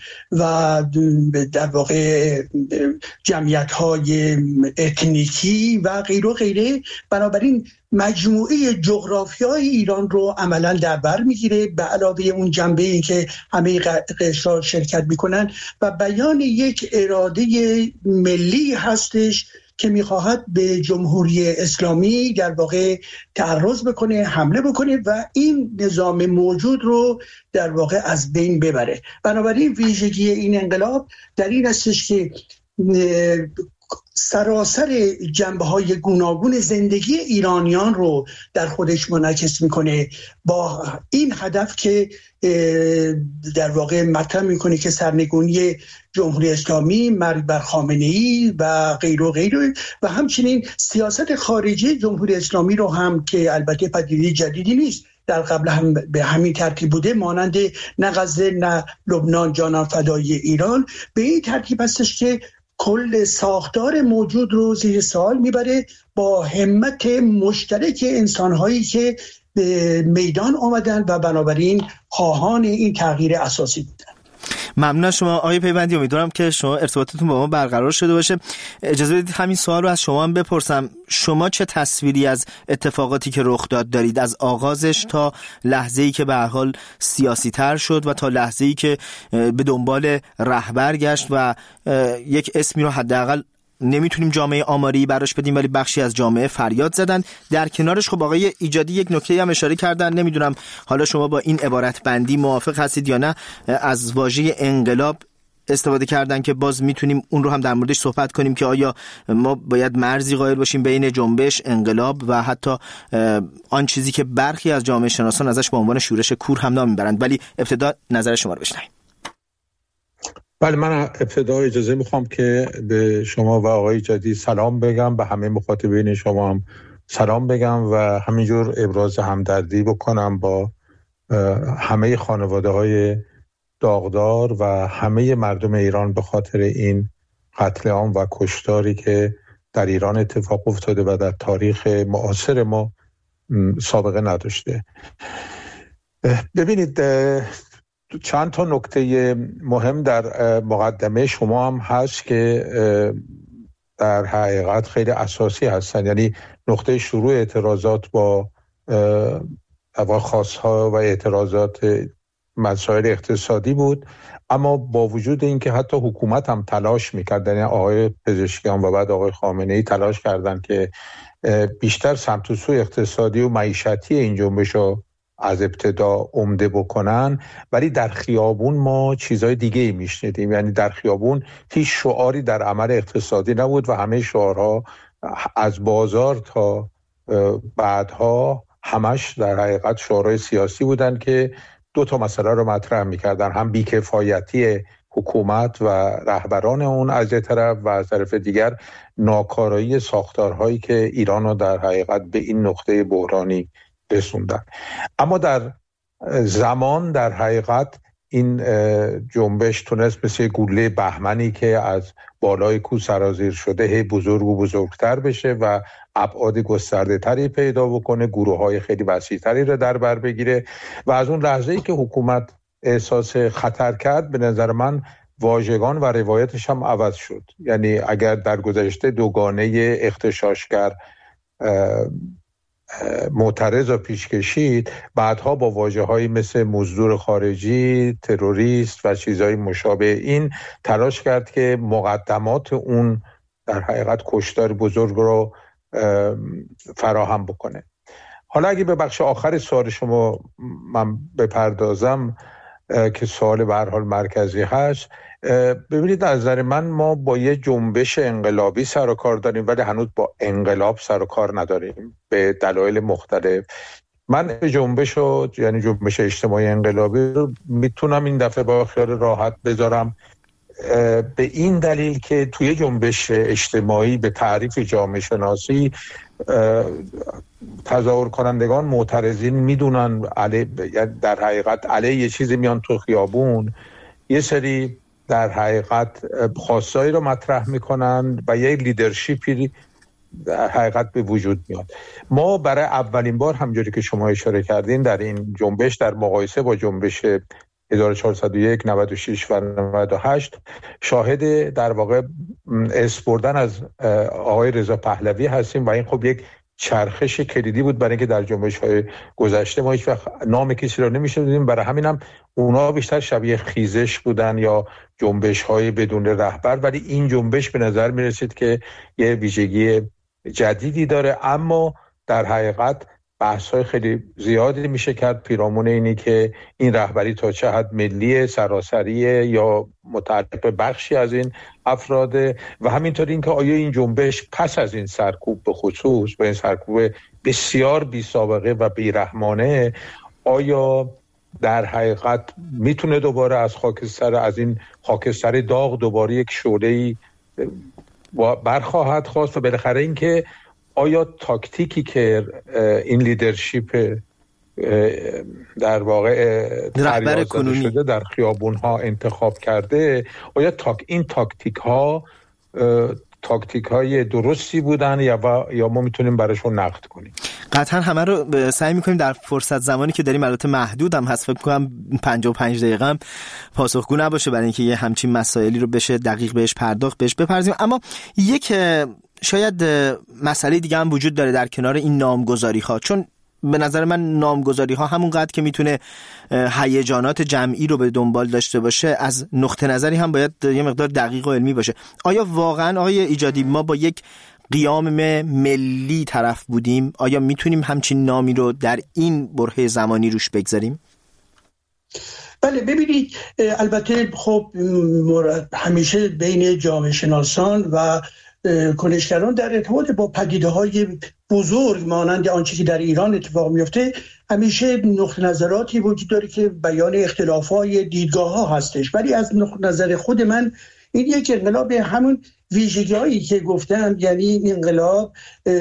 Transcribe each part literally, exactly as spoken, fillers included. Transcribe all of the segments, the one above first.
و در واقع جمعیت‌های اتنیکی و غیر و غیره. بنابراین مجموعه جغرافیای ایران رو عملا در بر میگیره، به علاوه اون جنبه این که همه قشر شرکت میکنن و بیان یک اراده ملی هستش که میخواهد به جمهوری اسلامی در واقع تعرض بکنه، حمله بکنه و این نظام موجود رو در واقع از بین ببره. بنابراین ویژگی این انقلاب در این هستش که سراسر جنبه‌های گوناگون زندگی ایرانیان رو در خودش منعکس میکنه، با این هدف که در واقع مطرح میکنه که سرنگونی جمهوری اسلامی، مرگ بر خامنه‌ای و غیر و غیر و همچنین سیاست خارجی جمهوری اسلامی رو هم که البته پدیده جدیدی نیست، در قبل هم به همین ترتیب بوده، مانند نه غزه نه لبنان جانان فدای ایران، به این ترتیب هستش که کل ساختار موجود رو زیر سوال میبره با همت مشترک انسانهایی که به میدان آمدن و بنابراین خواهان این تغییر اساسی بودن. ممنون از شما آقای پیوندی. امیدوارم که شما ارتباطتون با ما برقرار شده باشه. اجازه بدید همین سوال رو از شما هم بپرسم. شما چه تصویری از اتفاقاتی که رخ داد دارید، از آغازش تا لحظه‌ای که به هر حال سیاسی تر شد و تا لحظه‌ای که به دنبال رهبر گشت و یک اسمی رو حداقل نمیتونیم جامعه آماری براش بدیم ولی بخشی از جامعه فریاد زدن. در کنارش خب آقای ایجادی یک نکته هم اشاره کردن، نمیدونم حالا شما با این عبارت بندی موافق هستید یا نه، از واژه انقلاب استفاده کردن که باز میتونیم اون رو هم در موردش صحبت کنیم که آیا ما باید مرزی قائل باشیم بین جنبش، انقلاب و حتی آن چیزی که برخی از جامعه شناسان ازش به عنوان شورش کور هم نام میبرند. ولی ابتدا نظر شما رو بشنویم. بله، من ابتدا اجازه میخوام که به شما و آقای جدی سلام بگم، به همه مخاطبین شما هم سلام بگم و همینجور ابراز همدردی بکنم با همه خانواده های داغدار و همه مردم ایران به خاطر این قتل عام و کشتاری که در ایران اتفاق افتاده و در تاریخ معاصر ما سابقه نداشته. ببینید، چند تا نکته مهم در مقدمه شما هم هست که در حقیقت خیلی اساسی هستن. یعنی نقطه شروع اعتراضات با خواست‌ها و اعتراضات مسائل اقتصادی بود، اما با وجود اینکه حتی حکومت هم تلاش می‌کرد، یعنی آقای پزشکیان و بعد آقای خامنه‌ای تلاش کردند که بیشتر سمت و سوی اقتصادی و معیشتی این جنبش رو از ابتدا عمده بکنن، ولی در خیابون ما چیزای دیگه ای میشنیدیم. یعنی در خیابون هیچ شعاری در عمل اقتصادی نبود و همه شعارها از بازار تا بعدها همش در حقیقت شعارهای سیاسی بودن که دو تا مسئله رو مطرح میکردن، هم بیکفایتی حکومت و رهبران اون از یک طرف و از طرف دیگر ناکارایی ساختارهایی که ایران رو در حقیقت به این نقطه بحرانی رسوندن. اما در زمان در حقیقت این جنبش تونست مثل گوله بهمنی که از بالای کوه سرازیر شده هی بزرگ و بزرگتر بشه و ابعاد گسترده تری پیدا بکنه، گروه های خیلی وسیع تری رو در بر بگیره و از اون لحظه ای که حکومت احساس خطر کرد، به نظر من واژگان و روایتش هم عوض شد. یعنی اگر در گذشته دوگانه اغتشاشگر معترض و پیش کشید، بعدها با واژه‌هایی مثل مزدور خارجی، تروریست و چیزهای مشابه این تلاش کرد که مقدمات اون در حقیقت کشتار بزرگ رو فراهم بکنه. حالا اگه به بخش آخر سوال شما من بپردازم که سوال به هر حال مرکزی هست، ببینید از نظر من ما با یه جنبش انقلابی سر و کار داریم ولی هنوز با انقلاب سر و کار نداریم به دلایل مختلف. من جنبش رو، یعنی جنبش اجتماعی انقلابی رو میتونم این دفعه با خیال راحت بذارم به این دلیل که توی جنبش اجتماعی به تعریف جامعه شناسی تظاهر کنندگان معترضین میدونن علی در حقیقت علیه یه چیزی میان تو خیابون، یه سری در حقیقت خواستایی رو مطرح میکنن و یک لیدرشیپی در حقیقت به وجود میاد. ما برای اولین بار همجوری که شما اشاره کردین در این جنبش در مقایسه با جنبش هزار و چهارصد و یک، نود و شش و نود و هشت شاهد در واقع اسپردن از آقای رضا پهلوی هستیم و این خب یک چرخش کلیدی بود برای اینکه در جنبش‌های گذشته ما هیچ وقت نام کسی رو نمی‌شنیدیم. برای همین هم اونا بیشتر شبیه خیزش بودن یا جنبش‌های بدون رهبر، ولی این جنبش به نظر می‌رسید که یه ویژگی جدیدی داره. اما در حقیقت بحث‌های خیلی زیادی میشه کرد پیرامون اینی که این رهبری تا چه حد ملی سراسریه یا متعلق به بخشی از این افراده و همینطور این که آیا این جنبش پس از این سرکوب به خصوص به این سرکوب بسیار بی سابقه و بیرحمانه آیا در حقیقت میتونه دوباره از خاکستر از این خاکستر داغ دوباره یک شعله‌ای برخواهد خواست و بالاخره این که آیا تاکتیکی که این لیدرشپ در واقع رهبر کنونی شده در خیابون‌ها انتخاب کرده آیا تاک این تاکتیک ها تاکتیک های درستی بودن یا یا ما میتونیم براشون نقد کنیم؟ قطعا همه رو سعی میکنیم در فرصت زمانی که داریم البته محدود هم هست، فکر کنم پنجاه و پنج دقیقه هم پاسخگو نباشه برای اینکه یه همچین مسائلی رو بشه دقیق بهش پرداخت بهش بپردازیم. اما یک شاید مسئله دیگه هم وجود داره در کنار این نامگذاری ها، چون به نظر من نامگذاری ها همون قدر که میتونه هیجانات جمعی رو به دنبال داشته باشه از نقطه نظری هم باید یه مقدار دقیق و علمی باشه. آیا واقعا آقای ایجادی ما با یک قیام ملی طرف بودیم؟ آیا میتونیم همچین نامی رو در این برهه زمانی روش بگذاریم؟ بله ببینید، البته خب همیشه بین جامعه شناسان و کنشگران در ارتباط با پدیده‌های بزرگ مانند آنچه که در ایران اتفاق میفته همیشه نقطه نظراتی وجود داره که بیان اختلاف‌های دیدگاه‌ها هستش، ولی از نقطه نظر خود من این یک انقلاب همون ویژگی‌هایی که گفتم، یعنی این انقلاب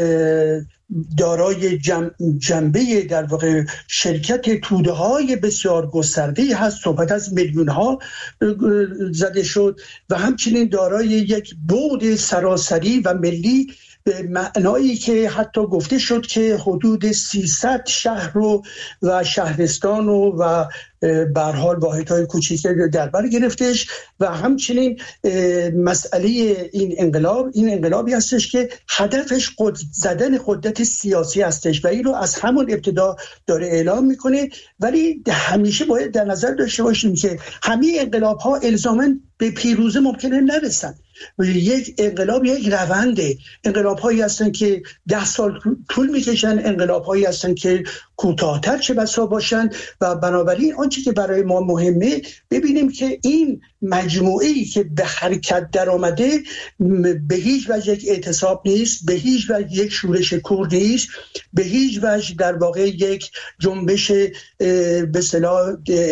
دارای جنب جنبه در واقع شرکت توده‌های بسیار گسترده‌ای هست، صحبت از میلیون‌ها زده شد و همچنین دارای یک بعد سراسری و ملی به معنایی که حتی گفته شد که حدود سیصد شهر رو و شهرستان و و به هر حال واحدهای کوچیک در بر گرفتش و همچنین مسئله این انقلاب این انقلابی هستش که هدفش قد زدن قدرت سیاسی هستش و این رو از همون ابتدا داره اعلام میکنه. ولی همیشه باید در نظر داشته باشیم که همه انقلاب ها الزاماً به پیروزی ممکنه نرسن. یک انقلاب یک رونده، انقلاب هایی هستن که ده سال طول میکشن، انقلاب هایی هستن که کوتاه‌تر چه بسا باشن و بنابراین آنچه که برای ما مهمه ببینیم که این مجموعه‌ای که به حرکت در آمده به هیچ وجه یک اعتصاب نیست، به هیچ وجه یک شورش کور نیست، به هیچ وجه در واقع یک جنبش به اصطلاح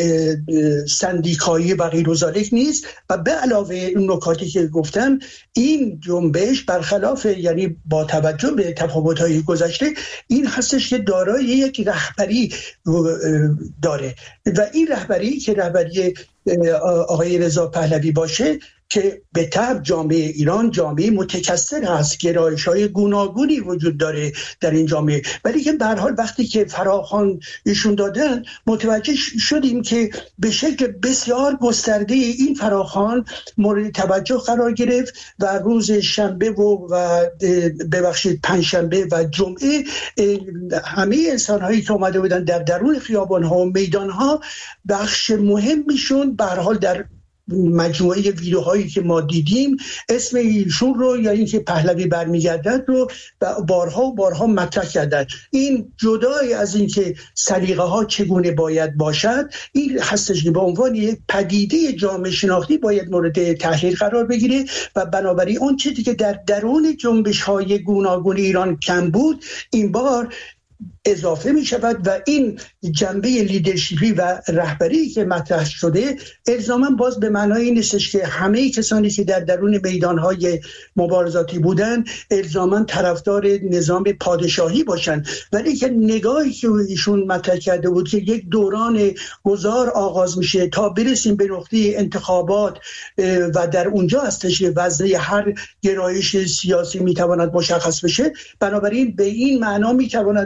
سندیکایی و غیر و ذالک نیست و به علاوه این نکاتی که گفتم این جنبش برخلاف یعنی با توجه به تفاوت‌های گذشته این هستش که دارای یک رهبری داره و این رهبری که رهبری آقای رضا پهلوی باشه که به طبع جامعه ایران جامعه متکثر هست، گرایش‌های گوناگونی وجود داره در این جامعه، ولی که به هر حال وقتی که فراخوان ایشون دادن متوجه شدیم که به شکل بسیار گسترده این فراخوان مورد توجه قرار گرفت و روز شنبه و, و ببخشید پنجشنبه و جمعه همه انسان‌هایی که اومده بودن در درون خیابان‌ها و میدان‌ها بخش مهمیشون به هر حال در مجموعه ویدیوهایی که ما دیدیم اسم ایشون رو یا اینکه پهلوی برمیگردد رو بارها و بارها مطرح کردن. این جدای از اینکه سلیقه ها چگونه باید باشد این هستش که به عنوان یک پدیده جامعه شناختی باید مورد تحلیل قرار بگیره و بنابراین اون چیزی که در درون جنبش های گوناگون ایران کم بود این بار اضافه می شود و این جنبه لیدرشپی و رهبری که مطرح شده الزاما باز به معنای این نیستش که همه کسانی که در درون میدانهای مبارزاتی بودن الزاما طرفدار نظام پادشاهی باشن، ولی که نگاهی که ایشون مطرح کرده بود که یک دوران گذار آغاز میشه تا برسیم به نقطه انتخابات و در اونجا هستش که وزنه هر گرایش سیاسی میتواند مشخص بشه، بنابراین به این معنا میتواند باشد که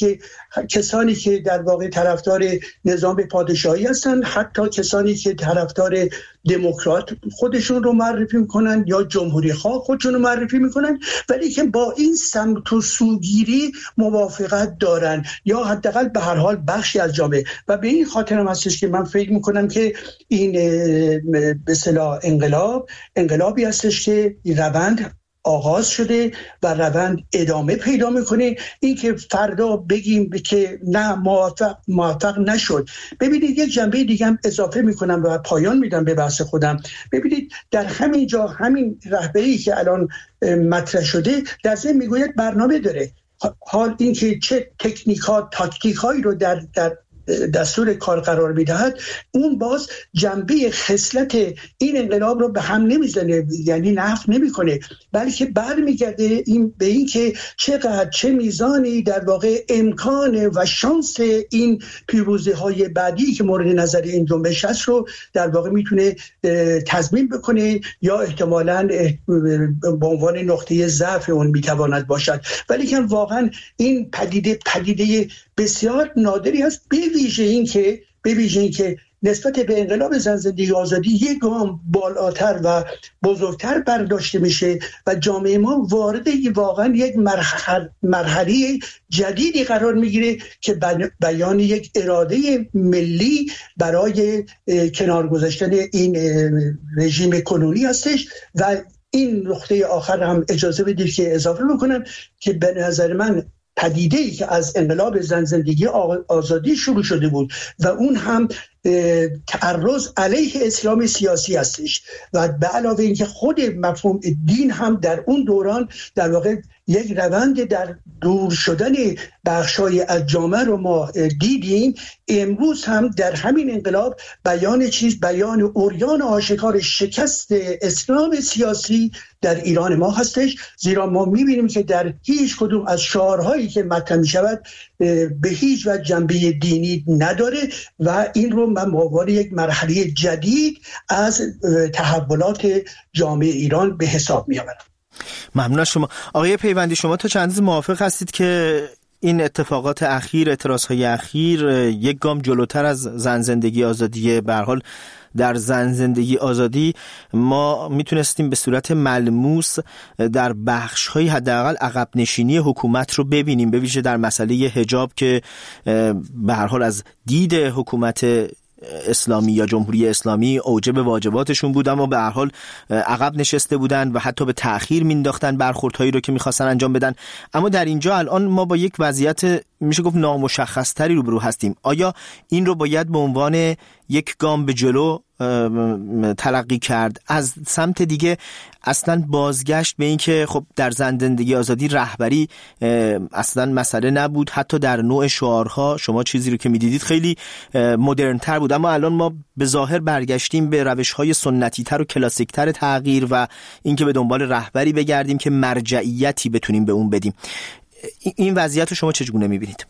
که کسانی که در واقع طرفدار نظام پادشاهی هستن، حتی کسانی که طرفدار دموکرات خودشون رو معرفی میکنن یا جمهوری خواه خودشون رو معرفی میکنن، ولی که با این سمت و سوگیری موافقت دارن یا حداقل به هر حال بخشی از جامعه. و به این خاطر هم هستش که من فکر میکنم که این به اصطلاح انقلاب انقلابی هستش که روند آغاز شده و روند ادامه پیدا میکنه. این که فردا بگیم که نه موفق موفق نشد. ببینید یک جنبه دیگه هم اضافه میکنم و پایان میدم به بحث خودم. ببینید در همین جا همین رهبری که الان مطرح شده در ضمن میگوید برنامه داره. حال این که چه تکنیکات تاکتیکایی رو در در دستور کار قرار میدهد، اون باز جنبه خصلت این انقلاب رو به هم نمیزنه، یعنی نفی نمیکنه، بلکه برمیگرده این به این که چقدر چه میزانی در واقع امکان و شانس این پیروزی های بعدی که مورد نظر این جنبش هست رو در واقع میتونه تضمین بکنه یا احتمالاً به عنوان نقطه ضعف اون میتواند باشد. ولی که واقعا این پدیده پدیده بسیار نادری هست، به ویژه این که به ویژه این که نسبت به انقلاب زن زندگی آزادی یک گام بالاتر و بزرگتر برداشته میشه و جامعه ما وارد واقعا یک مرحله مرحله جدیدی قرار میگیره که بیان یک اراده ملی برای کنار گذاشتن این رژیم کنونی هستش. و این نقطه آخر هم اجازه بدید که اضافه بکنم که به نظر من پدیده‌ای که از انقلاب زن زندگی آزادی شروع شده بود و اون هم تعرض علیه اسلام سیاسی هستش و به علاوه اینکه خود مفهوم دین هم در اون دوران در واقع یک روند در دور شدن بخشای از جامعه رو ما دیدیم. امروز هم در همین انقلاب بیان چیز بیان عریان آشکار شکست اسلام سیاسی در ایران ما هستش، زیرا ما می‌بینیم که در هیچ کدوم از شعارهایی که مطرح می‌شود به هیچ وجه جنبه دینی نداره و این رو من به عنوان یک مرحله جدید از تحولات جامعه ایران به حساب می‌آورم. ممنون از شما آقای پیوندی. شما تا چند روز موافق هستید که این اتفاقات اخیر، اعتراضهای اخیر یک گام جلوتر از زن زندگی آزادی؟ به هر حال در زن زندگی آزادی ما میتونستیم به صورت ملموس در بخش‌های حداقل عقب نشینی حکومت رو ببینیم، به ویژه در مسئله حجاب که به هر حال از دید حکومت اسلامی یا جمهوری اسلامی اوجب واجباتشون بود، اما به هر حال عقب نشسته بودن و حتی به تأخیر مینداختن برخوردهایی رو که میخواستن انجام بدن. اما در اینجا الان ما با یک وضعیت میشه گفت نامشخص تری روبرو هستیم. آیا این رو باید به عنوان یک گام به جلو تلقی کرد؟ از سمت دیگه اصلا بازگشت به این که خب در زن زندگی آزادی رهبری اصلا مسئله نبود، حتی در نوع شعارها شما چیزی رو که میدیدید خیلی مدرن تر بود، اما الان ما به ظاهر برگشتیم به روش‌های سنتی تر و کلاسیک تر تغییر و اینکه به دنبال رهبری بگردیم که مرجعیتی بتونیم به اون بدیم. این وضعیت رو شما چگونه میبینید؟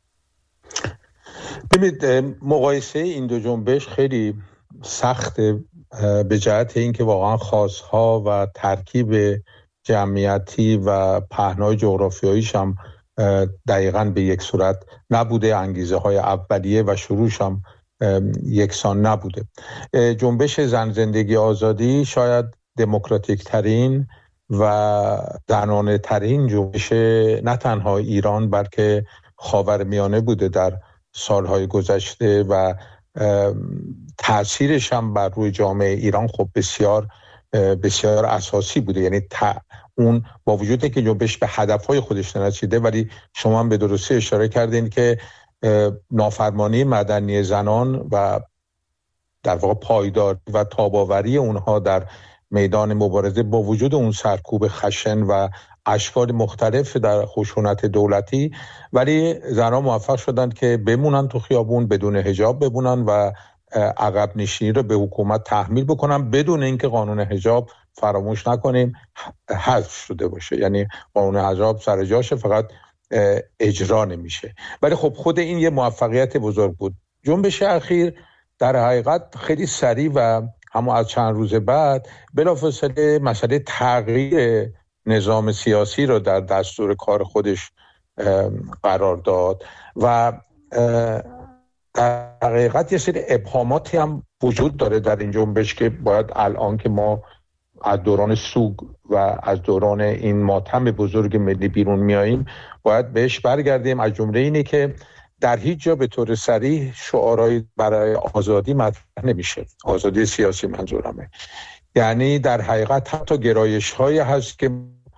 ببینید مقایسه این دو جنبش خیلی سخته به جهت اینکه واقعا خاصها و ترکیب جمعیتی و پهنای جغرافیاییش هم دقیقاً به یک صورت نبوده، انگیزه های اولیه و شروعش هم یکسان نبوده. جنبش زن زندگی آزادی شاید دموکراتیک ترین و زنانه ترین جنبش نه تنها ایران بلکه خاورمیانه بوده در سالهای گذشته و تأثیرش هم بر روی جامعه ایران خب بسیار بسیار اساسی بوده. یعنی اون با وجودی که جنبش به هدفهای خودش نرسیده، ولی شما هم به درستی اشاره کردین که نافرمانی مدنی زنان و در واقع پایدار و تاباوری اونها در میدان مبارزه با وجود اون سرکوب خشن و اشکال مختلف در خشونت دولتی، ولی زنان موفق شدند که بمونن تو خیابون بدون حجاب بمونن و عقب نشینی رو به حکومت تحمیل بکنن بدون اینکه قانون حجاب، فراموش نکنیم، حذف شده باشه. یعنی قانون حجاب سر جاشه، فقط اجرا نمیشه. ولی خب خود این یه موفقیت بزرگ بود. جنبش اخیر در حقیقت خیلی سریع و اما از چند روز بعد بلافاصله مسئله تغییر نظام سیاسی رو در دستور کار خودش قرار داد و در حقیقت یه سری ابهاماتی هم وجود داره در این جنبش که باید الان که ما از دوران سوگ و از دوران این ماتم بزرگ ملی بیرون میاییم باید بهش برگردیم. از جمله اینه که در هیچ جا به طور صریح شعارهای برای آزادی مطرح نمیشه، آزادی سیاسی منظورمه. یعنی در حقیقت حتی گرایش هایی هست که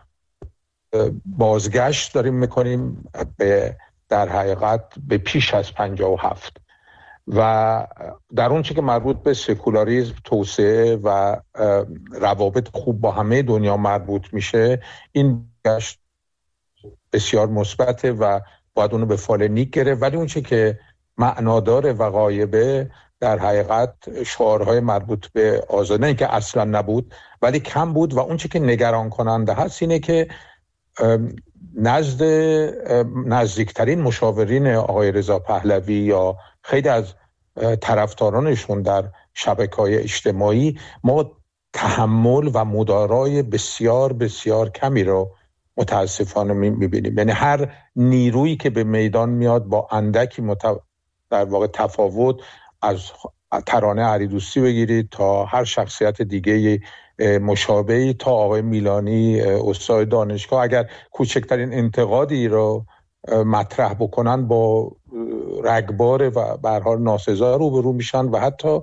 بازگشت داریم میکنیم به در حقیقت به پیش از پنجاه و هفت و در اون چی که مربوط به سکولاریسم، توسعه و روابط خوب با همه دنیا مربوط میشه، این گشت بسیار مثبته و باید اونو به فال نیک گرفت. ولی اون چی که معنادار و غایبه در حقیقت شعارهای مربوط به آزادی، نه اینکه اصلا نبود ولی کم بود و اون چی که نگران کننده هست اینه که نزد نزدیکترین مشاورین آقای رضا پهلوی یا خیلی از طرفدارانشون در شبکه‌های اجتماعی ما تحمل و مدارای بسیار بسیار کمی رو متاسفانه می‌بینیم. یعنی هر نیرویی که به میدان میاد با اندکی مت... در واقع تفاوت، از ترانه علیدوستی بگیرید تا هر شخصیت دیگه مشابهی تا آقای میلانی استاد دانشگاه، اگر کوچکترین انتقادی رو مطرح بکنن با رگبار و به هر حال ناسزا روبرو میشن و حتی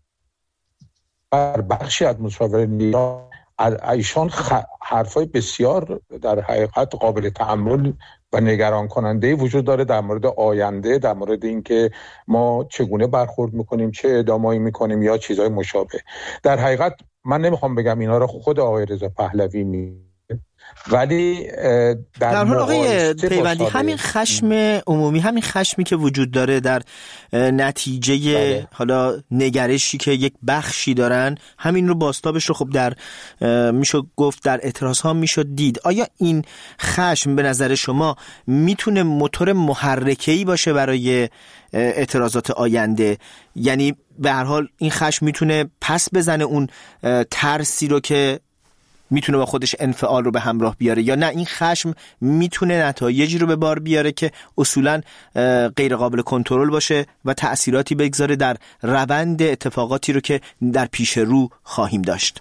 بر بخشی از مشاورین ایشان حرفای بسیار در حقیقت قابل تأمل و نگران کننده وجود داره در مورد آینده، در مورد اینکه ما چگونه برخورد میکنیم، چه اقدامایی میکنیم یا چیزهای مشابه. در حقیقت من نمیخوام بگم اینا رو خود آقای رضا پهلوی می ولی در, در حال آقای پیوندی همین خشم عمومی، همین خشمی که وجود داره در نتیجه بله. حالا نگرشی که یک بخشی دارن، همین رو باستابش رو خب در میشه گفت در اعتراض ها میشه دید. آیا این خشم به نظر شما میتونه موتور محرکه‌ای باشه برای اعتراضات آینده؟ یعنی به هر حال این خشم میتونه پس بزنه اون ترسی رو که میتونه با خودش انفعال رو به همراه بیاره، یا نه این خشم میتونه نتایجی رو به بار بیاره که اصولاً غیر قابل کنترل باشه و تأثیراتی بگذاره در روند اتفاقاتی رو که در پیش رو خواهیم داشت؟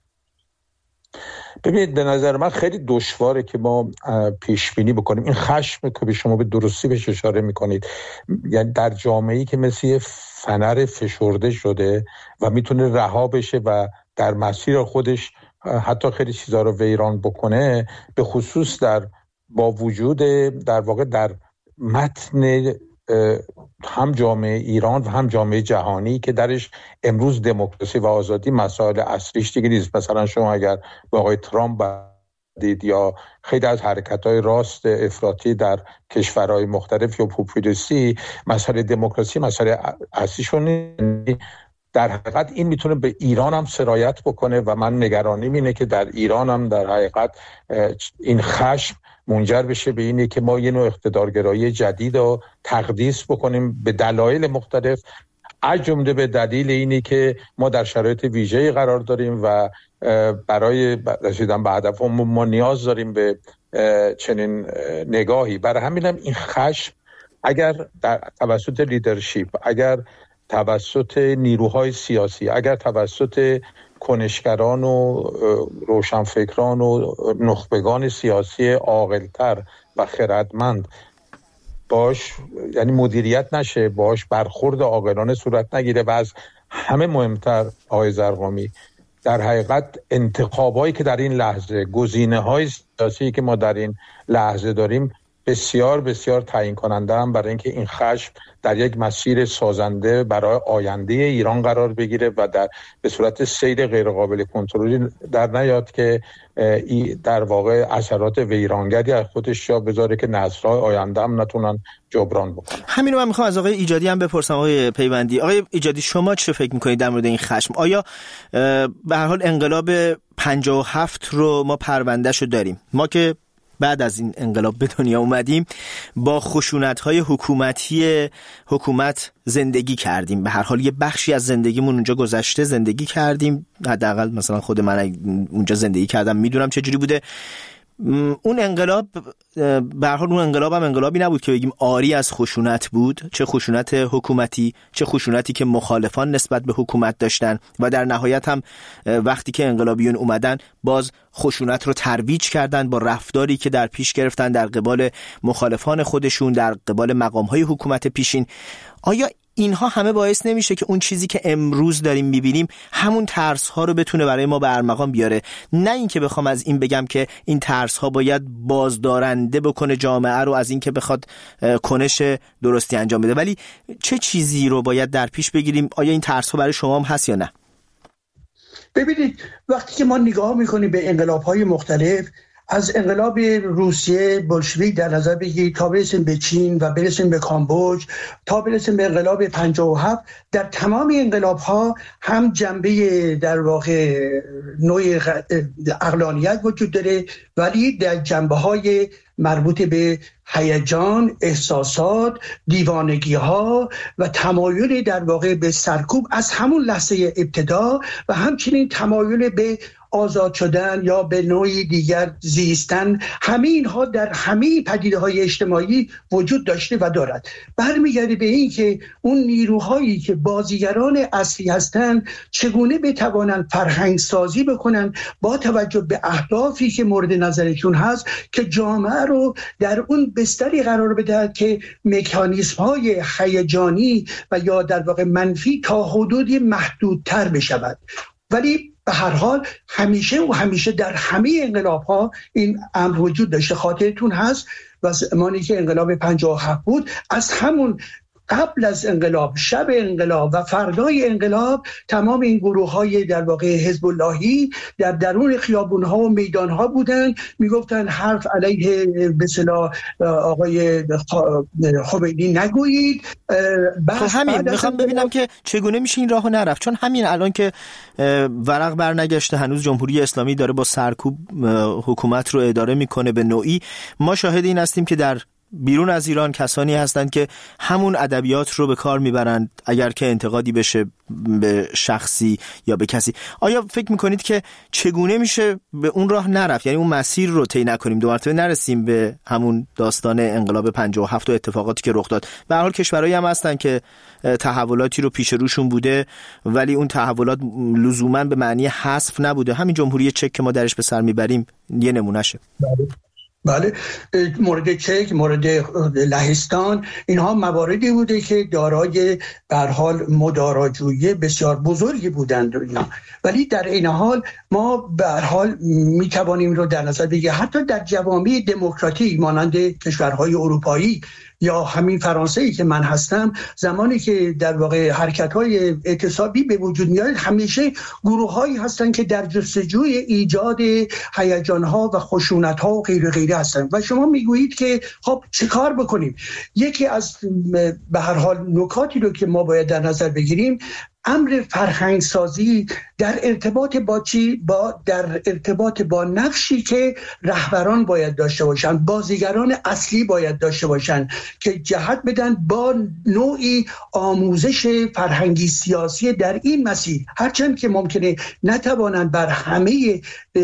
ببینید به نظر من خیلی دشواره که ما پیش بینی بکنیم. این خشم که به شما به درستی بهش اشاره میکنید، یعنی در جامعه‌ای که مثل فنر فشرده شده و میتونه رها بشه و در مسیر خودش حتی خیلی چیزا رو ویران بکنه، به خصوص در با وجود در واقع در متن هم جامعه ایران و هم جامعه جهانی که درش امروز دموکراسی و آزادی مسائل اصلیش دیگه نیست. مثلا شما اگر با آقای ترامپ دید یا خیلی از حرکت‌های راست افراطی در کشورهای مختلف یا پوپولیستی، مسئله دموکراسی مسئله اصلیشون در حقیقت این میتونه به ایران هم سرایت بکنه و من نگرانیم اینه که در ایران هم در حقیقت این خشم منجر بشه به اینه که ما یه نوع اقتدارگرایی جدید رو تقدیس بکنیم به دلایل مختلف، از جمله به دلیل اینی که ما در شرایط ویژه‌ای قرار داریم و برای رسیدن به هدفمون ما نیاز داریم به چنین نگاهی. برای همینم این خشم اگر در توسط لیدرشپ، اگر توسط نیروهای سیاسی، اگر توسط کنشگران و روشنفکران و نخبگان سیاسی عاقل‌تر و خردمند باش یعنی مدیریت نشه، باش برخورد عاقلانه صورت نگیره و از همه مهمتر آقای زرقامی در حقیقت انتخابایی که در این لحظه، گزینه‌های سیاسی که ما در این لحظه داریم بسیار بسیار تعیین کننده هم برای اینکه این خشم در یک مسیر سازنده برای آینده ایران قرار بگیره و در به صورت سیر غیر قابل کنترلی در نیاد که در واقع اثرات ویرانگری از خودش جا بذاره که نسل‌های آینده هم نتونن جبران بکنن. همین رو من میخوام از آقای ایجادی هم بپرسم. آقای پیوندی، آقای ایجادی شما چه فکر میکنید در مورد این خشم؟ آیا به هر حال انقلاب پنجاه و هفت رو ما پروندهشو داریم؟ ما که بعد از این انقلاب به دنیا اومدیم با خشونت‌های حکومتی حکومت زندگی کردیم، به هر حال یه بخشی از زندگیمون اونجا گذشته، زندگی کردیم، حداقل مثلا خود من اونجا زندگی کردم میدونم چه جوری بوده. اون انقلاب به هر حال اون انقلاب هم انقلابی نبود که بگیم عاری از خشونت بود، چه خشونت حکومتی چه خشونتی که مخالفان نسبت به حکومت داشتن و در نهایت هم وقتی که انقلابیون اومدن باز خشونت رو ترویج کردن با رفتاری که در پیش گرفتن در قبال مخالفان خودشون، در قبال مقام‌های حکومت پیشین. آیا اینها همه باعث نمیشه که اون چیزی که امروز داریم میبینیم همون ترس ها رو بتونه برای ما به ارمغان بیاره؟ نه اینکه بخوام از این بگم که این ترس ها باید بازدارنده بکنه جامعه رو از این که بخواد کنش درستی انجام بده، ولی چه چیزی رو باید در پیش بگیریم؟ آیا این ترس ها برای شما هم هست یا نه؟ ببینید، وقتی که ما نگاه میکنیم به انقلاب های مختلف، از انقلاب روسیه بولشویک در نظر بگیرید تا برسیم به چین و برسیم به کامبوج تا برسیم به انقلاب پنجاه و هفت، در تمام انقلاب ها هم جنبه در واقع نوع عقلانیت وجود داره، ولی در جنبه های مربوط به هیجان، احساسات، دیوانگی ها و تمایل در واقع به سرکوب از همون لحظه ابتدا و همچنین تمایل به آزاد شدن یا به نوعی دیگر زیستن، همه اینها در همه پدیده‌های اجتماعی وجود داشته و دارد. برمیگرده به این که اون نیروهایی که بازیگران اصلی هستند چگونه بتوانند فرهنگ سازی بکنن با توجه به اهدافی که مورد نظرشون هست که جامعه رو در اون بستری قرار بدهد که مکانیزم‌های هیجانی و یا در واقع منفی تا حدودی محدودتر بشود. ولی به هر حال همیشه و همیشه در همه انقلاب ها این امر وجود داشته. خاطرتون هست و زمانی که انقلاب پنجاه و هفت بود، از همون قبل از انقلاب، شب انقلاب و فردای انقلاب، تمام این گروه های در واقع حزب اللهی در درون خیابون ها و میدان ها بودن، میگفتن حرف علیه به اصطلاح آقای خمینی نگویید. خب همین میخوام ببینم که چگونه میشه این راهو نرفت، چون همین الان که ورق برنگشته هنوز جمهوری اسلامی داره با سرکوب حکومت رو اداره میکنه به نوعی، ما شاهد این هستیم که در بیرون از ایران کسانی هستند که همون ادبیات رو به کار میبرند اگر که انتقادی بشه به شخصی یا به کسی. آیا فکر میکنید که چگونه میشه به اون راه نرفت، یعنی اون مسیر رو طی نکنیم، دو مرتبه نرسیم به همون داستان انقلاب پنجاه و هفت و اتفاقاتی که رخ داد؟ به هر حال کشورهایی هم هستن که تحولاتی رو پیش روشون بوده ولی اون تحولات لزوما به معنی حذف نبوده. همین جمهوری چک که ما درش به سر میبریم یه نمونهشه. بله، مورد چک، مورد لهستان، اینها مواردی بوده که دارای به هر حال مداراجویی بسیار بزرگی بودند اینا. ولی در این حال ما به هر حال می توانیم رو در نظر بگیریم حتی در جوامع دموکراتیک مانند کشورهای اروپایی یا همین فرانسه‌ای که من هستم، زمانی که در واقع حرکت‌های اعتصابی به وجود میاد، همیشه گروه‌هایی هستن که در جستجوی ایجاد هیجان‌ها و خشونت‌ها و غیره غیره هستن و شما میگویید که خب چه کار بکنیم؟ یکی از به هر حال نکاتی رو که ما باید در نظر بگیریم، امر فرهنگ سازی در ارتباط با چی؟ با در ارتباط با نقشی که رهبران باید داشته باشن، بازیگران اصلی باید داشته باشن که جهت بدن با نوعی آموزش فرهنگی سیاسی در این مسیر، هرچند که ممکنه نتوانند بر همه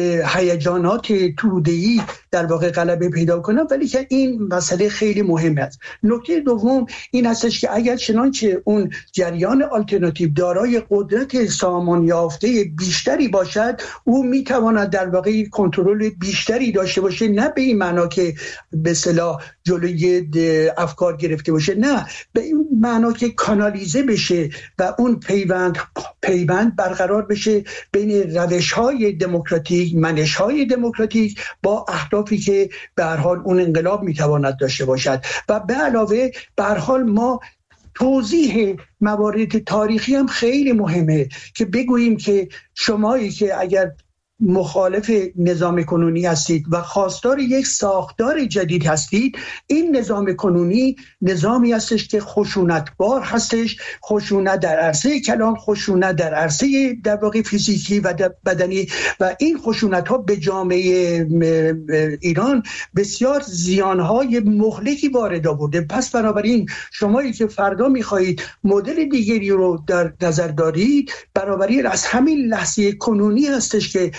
هیجانات توده‌ای در واقع غلبه پیدا کنن، ولی که این مسئله خیلی مهمه است. نکته دوم این هستش که اگر چنانچه اون جریان آلترناتیو دارای قدرت سامان یافته بیشتری باشد، او میتواند در واقع کنترل بیشتری داشته باشه، نه به این معنا که به اصطلاح جلوی افکار گرفته باشه، نه به این معنا که کانالیزه بشه و اون پیوند پیوند برقرار بشه بین روش‌های دموکراتیک، منش‌های دموکراتیک با اهدافی که به هر حال اون انقلاب میتواند داشته باشد. و به علاوه به هر حال ما توضیح موارد تاریخی هم خیلی مهمه که بگوییم که شمایی که اگر مخالف نظام کنونی هستید و خواستار یک ساختار جدید هستید، این نظام کنونی نظامی هستش که خشونتبار هستش، خشونت در عرصه کلام، خشونت در عرصه در واقع فیزیکی و بدنی، و این خشونت ها به جامعه ایران بسیار زیانهای مهلکی وارد آورده. پس بنابراین شمایی که فردا میخواهید مدل دیگری رو در نظر دارید، بنابراین از همین لحظه کنونی هستش که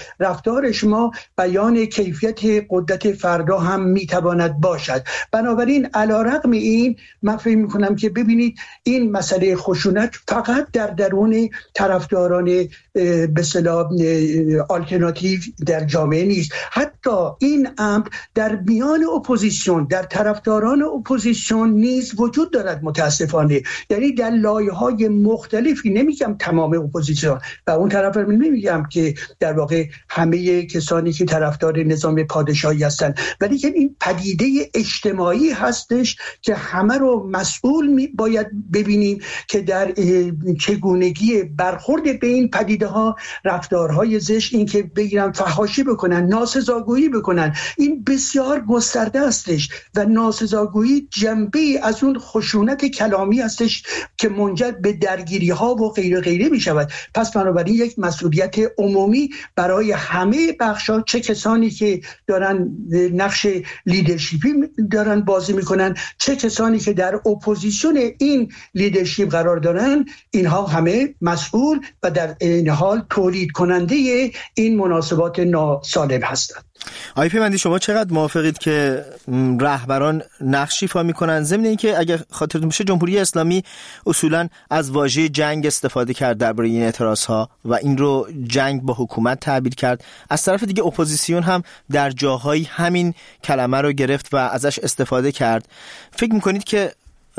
رفتار شما بیان کیفیت قدرت فردا هم میتواند باشد. بنابراین علیرغم این من فکر میکنم که ببینید این مسئله خشونت فقط در درون طرفداران به اصطلاح آلترناتیو در جامعه نیست، حتی این امر در میان اپوزیسیون، در طرفداران اپوزیسیون نیز وجود دارد متاسفانه. یعنی در لایه‌های مختلفی، نمیگم تمام اپوزیسیون و اون طرف نمیگم که در واقع همه کسانی که طرفدار نظام پادشاهی هستند، ولی که این پدیده اجتماعی هستش که همه رو مسئول می باید ببینیم که در چگونگی برخورد به این پدیده ها رفتارهای زشت، این که بگیرن فحاشی بکنن، ناسزاگویی بکنن، این بسیار گسترده هستش و ناسزاگویی جنبه از اون خشونت کلامی هستش که منجر به درگیری ها و غیره غیره می شود. پس بنابراین یک مسئولیت عمومی برای همه بخش‌ها، چه کسانی که دارن نقش لیدرشیپی دارن بازی میکنن، چه کسانی که در اپوزیسیون این لیدرشیپ قرار دارن، اینها همه مسئول و در این حال تولید کننده این مناسبات ناسالم هستند. آقای پیوندی، شما چقدر موافقید که رهبران نقش ایفا میکنن؟ ضمن اینکه اگر خاطرتون باشه جمهوری اسلامی اصولا از واژه جنگ استفاده کرد درباره این اعتراضها و این رو جنگ با حکومت تعبیر کرد. از طرف دیگه اپوزیسیون هم در جاهایی همین کلمه رو گرفت و ازش استفاده کرد. فکر میکنید که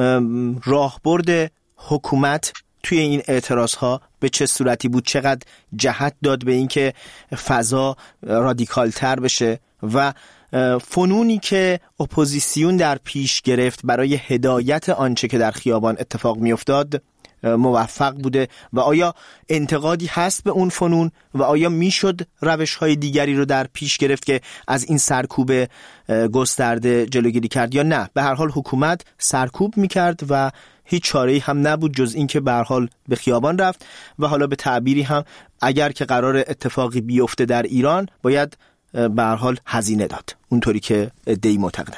راهبرد حکومت توی این اعتراضها به چه صورتی بود؟ چقدر جهت داد به این که فضا رادیکال تر بشه و فنونی که اپوزیسیون در پیش گرفت برای هدایت آنچه که در خیابان اتفاق می افتاد موفق بوده و آیا انتقادی هست به اون فنون و آیا میشد روش‌های دیگری رو در پیش گرفت که از این سرکوب گسترده جلوگیری کرد یا نه؟ به هر حال حکومت سرکوب میکرد و هیچ چاره‌ای هم نبود جز این که به هر حال به خیابان رفت و حالا به تعبیری هم اگر که قرار اتفاقی بیفته در ایران باید به هر حال هزینه داد، اونطوری که ادعی معتقدن.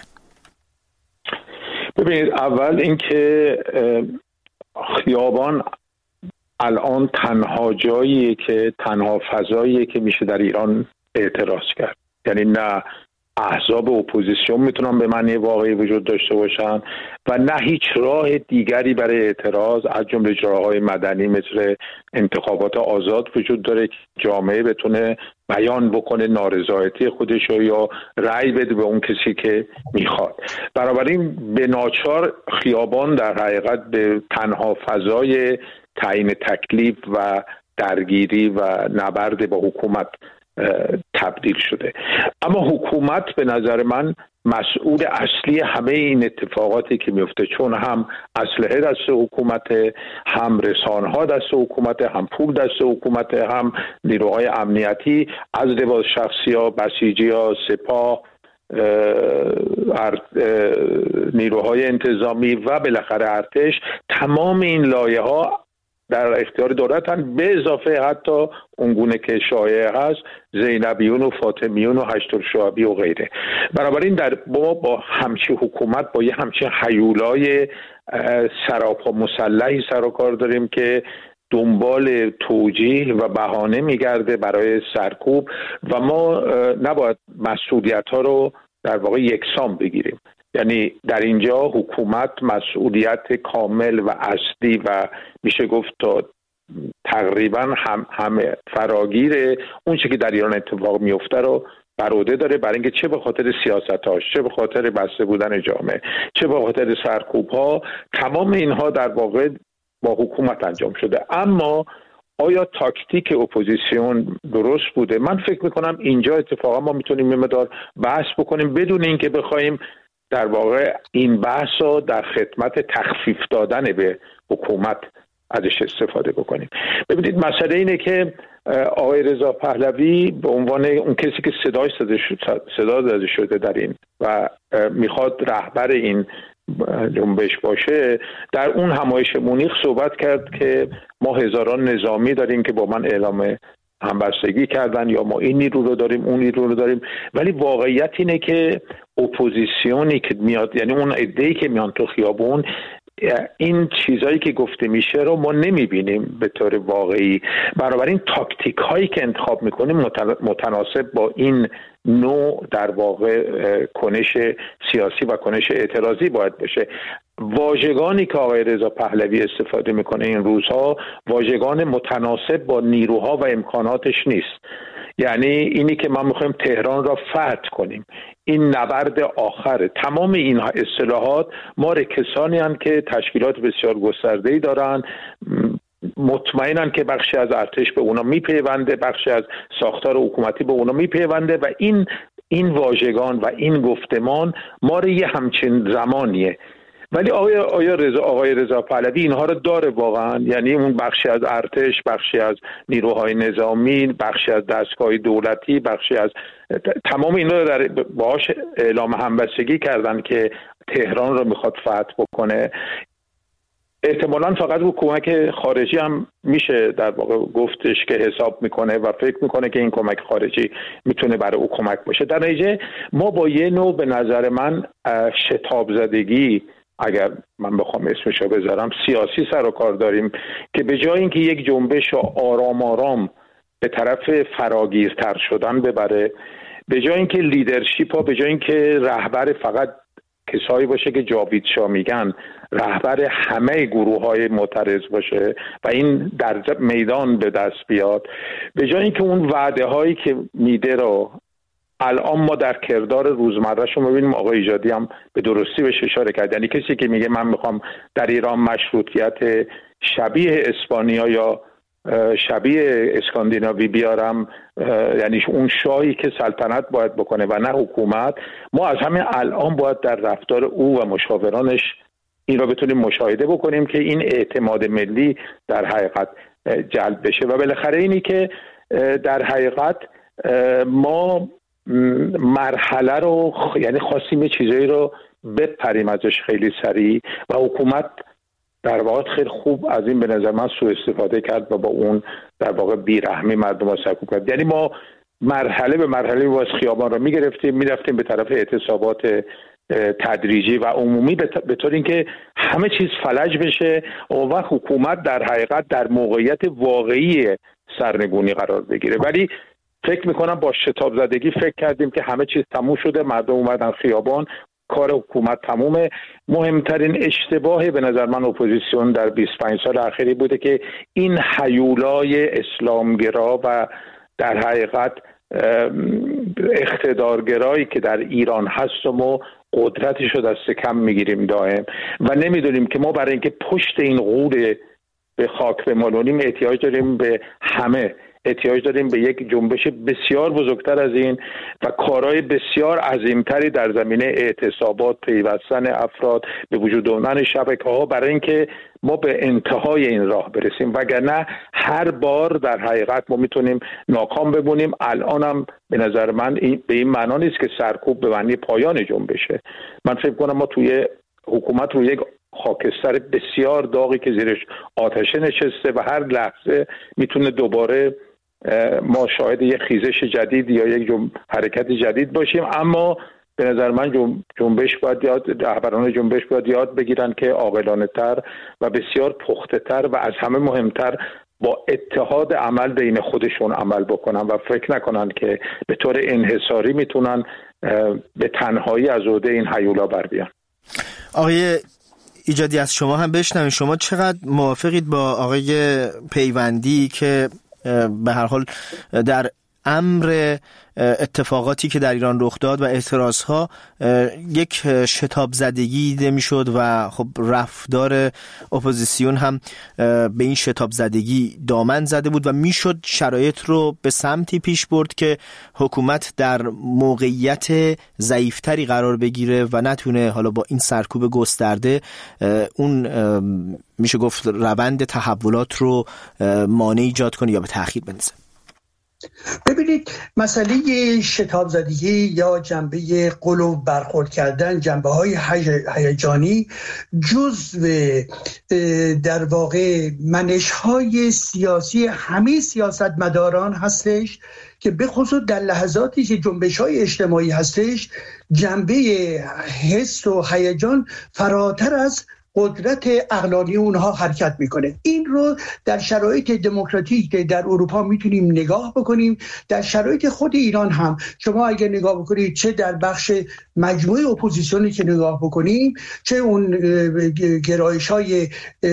ببینید، اول اینکه خیابان الان تنها جاییه که تنها فضاییه که میشه در ایران اعتراض کرد. یعنی نه احزاب اپوزیسیون میتونن به معنی واقعی وجود داشته باشن و نه هیچ راه دیگری برای اعتراض از جمله راههای مدنی مثل انتخابات آزاد وجود داره که جامعه بتونه بیان بکنه نارضایتی خودش یا رأی بده به اون کسی که میخواد. بنابراین به ناچار خیابان در حقیقت به تنها فضای تعیین تکلیف و درگیری و نبرد با حکومت تبدیل شده. اما حکومت به نظر من مسئول اصلی همه این اتفاقاتی که میفته، چون هم اسلحه دست حکومت، هم رسانه‌ها دست حکومت، هم پول دست حکومت، هم نیروهای امنیتی از لباس شخصی‌ها، بسیجی‌ها، سپاه، نیروهای انتظامی و بالاخره ارتش، تمام این لایه‌ها در اختیار دولتن، به اضافه حتی اونگونه که شایعه هست زینبیون و فاطمیون و هشت‌الشعبی و غیره. بنابراین در ما با همچی حکومت، با یه همچی هیولای سراپا مسلحی سر و کار داریم که دنبال توجیه و بهانه میگرده برای سرکوب و ما نباید مسئولیت ها رو در واقع یکسان بگیریم. یعنی در اینجا حکومت مسئولیت کامل و اصلی و میشه گفت تا تقریبا هم همه فراگیر اون چیزی که در ایران اتفاق میفته رو بر عهده داره، برای اینکه چه به خاطر سیاستاش، چه به خاطر بسته بودن جامعه، چه به خاطر سرکوب‌ها، تمام اینها در واقع با حکومت انجام شده. اما آیا تاکتیک اپوزیسیون درست بوده؟ من فکر میکنم اینجا اتفاقا ما میتونیم یه مقدار بحث بکنیم بدون اینکه بخوایم در واقع این بحث رو در خدمت تخفیف دادن به حکومت ازش استفاده بکنیم. ببینید، مسئله اینه که آقای رضا پهلوی به عنوان اون کسی که صداش صدا داده شده در این و میخواد رهبر این جنبش باشه، در اون همایش مونیخ صحبت کرد که ما هزاران نظامی داریم که با من اعلام همبستگی کردن یا ما این نیرو رو داریم اون نیرو رو داریم، ولی واقعیت اینه که اپوزیسیونی که میاد، یعنی اون عده‌ای که میان تو خیابون، این چیزایی که گفته میشه رو ما نمیبینیم به طور واقعی. بنابراین تاکتیک هایی که انتخاب میکنیم متناسب با این نوع در واقع کنش سیاسی و کنش اعتراضی باید بشه. واژگانی که آقای رضا پهلوی استفاده میکنه این روزها واژگان متناسب با نیروها و امکاناتش نیست. یعنی اینی که ما میخوایم تهران را فتح کنیم، این نبرد آخره. تمام این اصطلاحات ما کسانی هستند که تشکیلات بسیار گسترده‌ای دارن، مطمئنن که بخشی از ارتش به اونا میپیونده، بخشی از ساختار حکومتی به اونا میپیونده و این این واژگان و این گفتمان ما رو یه همچین زمانیه. ولی آقای آقای رضا آقای رضا پهلوی اینها رو داره واقعا، یعنی اون بخشی از ارتش، بخشی از نیروهای نظامی، بخشی از دستگاه دولتی، بخشی از تمام اینا رو در باهاش اعلام همبستگی کردن که تهران رو میخواد فتح بکنه. احتمالاً فقط رو کمک خارجی هم میشه در واقع گفتش که حساب میکنه و فکر میکنه که این کمک خارجی میتونه برای او کمک باشه. در نتیجه ما با یه نوع به نظر من شتاب زدگی، اگر من بخوام اسمشو بذارم، سیاسی سر و کار داریم که به جای اینکه یک جنبش آرام آرام به طرف فراگیرتر شدن ببره، به جای اینکه لیدرشیپ ها، به جای اینکه رهبر فقط کسایی باشه که جاوید شاه میگن، رهبر همه گروه های معترض باشه و این در میدان به دست بیاد، به جای اینکه اون وعده هایی که میده رو الان ما در کردار روزمره شو میبینیم. آقای ایجادی هم به درستی بهش اشاره کرد، یعنی کسی که میگه من میخوام در ایران مشروطیت شبیه اسپانیا یا شبیه اسکاندیناوی بیارم، یعنی اون شاهی که سلطنت باید بکنه و نه حکومت، ما از همین الان باید در رفتار او و مشاورانش این را بتونیم مشاهده بکنیم که این اعتماد ملی در حقیقت جلب بشه. و بالاخره اینی که در حقیقت ما مرحله رو، یعنی خواستیم یه چیزایی رو بپریم ازش خیلی سریع و حکومت در واقع خیلی خوب از این به نظر من سوء استفاده کرد و با اون در واقع بیرحمی مردم رو سرکوب کرد. یعنی ما مرحله به مرحله باز خیابان رو میگرفتیم، میرفتیم به طرف اعتصابات تدریجی و عمومی به طور اینکه همه چیز فلج بشه و وقت حکومت در حقیقت در موقعیت واقعی سرنگونی قرار بگیره. ولی فکر میکنم با شتاب زدگی فکر کردیم که همه چیز تموم شده، مردم اومدن خیابان، کار حکومت تمومه. مهمترین اشتباه به نظر من اپوزیسیون در بیست و پنج سال اخیری بوده که این هیولای اسلامگرا و در حقیقت اقتدارگرایی که در ایران هست و ما قدرتش رو دست کم میگیریم دائم و نمیدونیم که ما برای اینکه پشت این غول به خاک بمالونیم احتیاج داریم به همه، احتیاج داریم به یک جنبش بسیار بزرگتر از این و کارهای بسیار عظیمتری در زمینه اعتصابات، پیوستن افراد، به وجود آمدن شبکه‌ها برای اینکه ما به انتهای این راه برسیم. وگرنه هر بار در حقیقت ما میتونیم ناکام بمونیم. الانم به نظر من این به این معنا نیست که سرکوب به معنی پایان جنبشه. من فکر کنم ما توی حکومت روی یک خاکستر بسیار داغی که زیرش آتشه نشسته و هر لحظه میتونه دوباره ما شاهد یک خیزش جدید یا یک حرکت جدید باشیم. اما به نظر من جنبش باید یاد رهبران جنبش باید یاد بگیرن که عاقلانه تر و بسیار پخته تر و از همه مهمتر با اتحاد عمل بین خودشون عمل بکنن و فکر نکنن که به طور انحصاری میتونن به تنهایی از عهده این هیولا بر بیان. آقای ایجادی از شما هم بشنویم، شما چقدر موافقید با آقای پیوندی که به هر حال در امر اتفاقاتی که در ایران رخ داد و اعتراضها یک شتاب زدگی دیده میشد و خب رفتار اپوزیسیون هم به این شتاب زدگی دامن زده بود و میشد شرایط رو به سمتی پیش برد که حکومت در موقعیت ضعیفتری قرار بگیره و نتونه حالا با این سرکوب گسترده اون میشه گفت روند تحولات رو مانع ایجاد کنه یا به تأخیر بندازه. ببینید مسئله شتاب زدگی یا جنبه قلوب برخورد کردن، جنبه های هیجانی جزو در واقع منش های سیاسی همه سیاستمداران هستش که به خصوص در لحظاتی که جنبش های اجتماعی هستش جنبه حس و هیجان فراتر از قدرت عقلانی اونها حرکت میکنه. این رو در شرایط دموکراتیک در اروپا میتونیم نگاه بکنیم، در شرایط خود ایران هم شما اگر نگاه بکنید، چه در بخش مجموعه اپوزیسیونی که نگاه بکنیم، چه اون گرایش های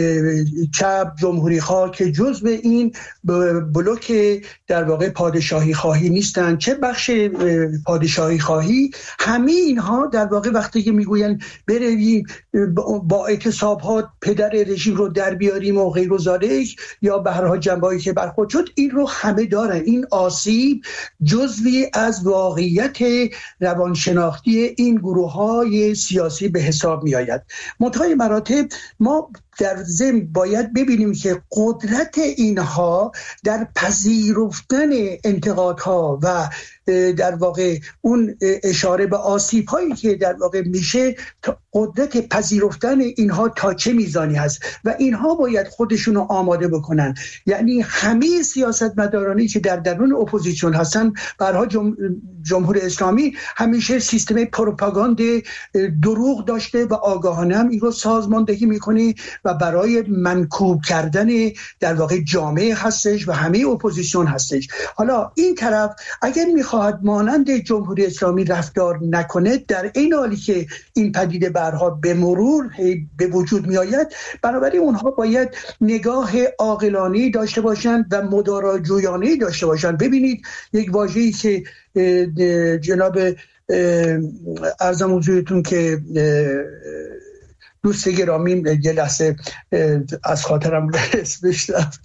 چپ جمهوری خواه که جزء این بلوک در واقع پادشاهی خواهی نیستن، چه بخش پادشاهی خواهی، همه اینها در واقع وقتی که میگوین برویم با اعتصاب ها پدر رژیم رو در بیاریم و غیر و ذالک، یا به هر حال جنبه‌ای که برخورد شد، این رو همه دارن. این آسیب جزوی از واقعیت روانشناختی این گروه‌های سیاسی به حساب می آید. منتهای مراتب ما در ضمن باید ببینیم که قدرت اینها در پذیرفتن انتقادها و در واقع اون اشاره به آسیب‌هایی که در واقع میشه، قدرت پذیرفتن اینها تا چه میزانی هست و اینها باید خودشون رو آماده بکنن. یعنی همه سیاستمدارانی که در درون اپوزیسیون هستن، برها جم... جمهوری اسلامی همیشه سیستم پروپاگاند دروغ داشته و آگاهانه هم این رو سازماندهی میکنه و برای منکوب کردن در واقع جامعه هستش و همه اپوزیسیون هستش. حالا این طرف اگر میخواهد مانند جمهوری اسلامی رفتار نکنه، در این حالی که این پدیده برها به مرور به وجود می آید، بنابراین اونها باید نگاه عاقلانه‌ای داشته باشند و مداراجویانه‌ای داشته باشند. ببینید یک واژه‌ای که جناب عرضم حضورتون که دوست گرامی یه لحظه از خاطرم اسمش رفت،